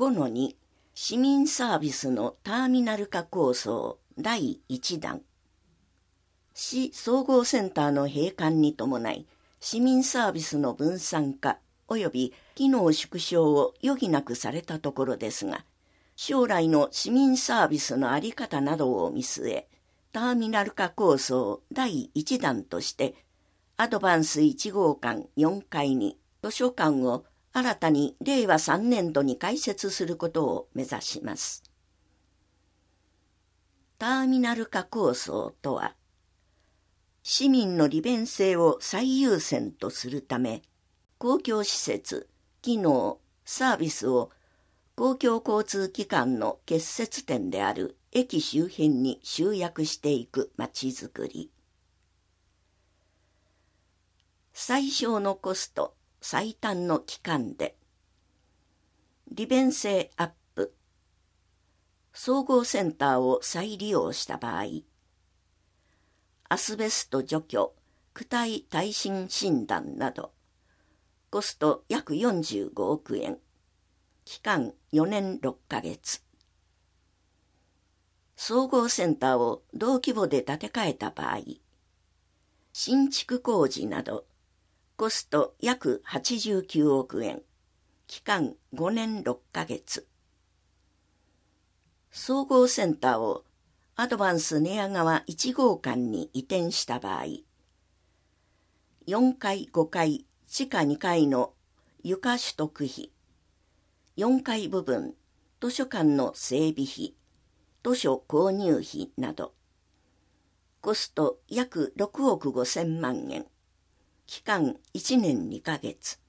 5-2 市民サービスのターミナル化構想第1弾。市総合センターの閉館に伴い、市民サービスの分散化及び機能縮小を余儀なくされたところですが、将来の市民サービスの在り方などを見据え、ターミナル化構想第1弾として、アドバンス1号館4階に図書館を新たに令和3年度に開設することを目指します。ターミナル化構想とは、市民の利便性を最優先とするため、公共施設、機能、サービスを公共交通機関の結節点である駅周辺に集約していくまちづくり。最小のコスト、最短の期間で、利便性アップ、総合センターを再利用した場合、アスベスト除去、躯体耐震診断など、コスト約45億円、期間4年6ヶ月。総合センターを同規模で建て替えた場合、新築工事など、コスト約89億円、期間5年6ヶ月。総合センターをアドバンス寝屋川1号館に移転した場合、4階5階地下2階の床取得費、4階部分図書館の整備費、図書購入費など、コスト約6億5千万円、期間1年2ヶ月。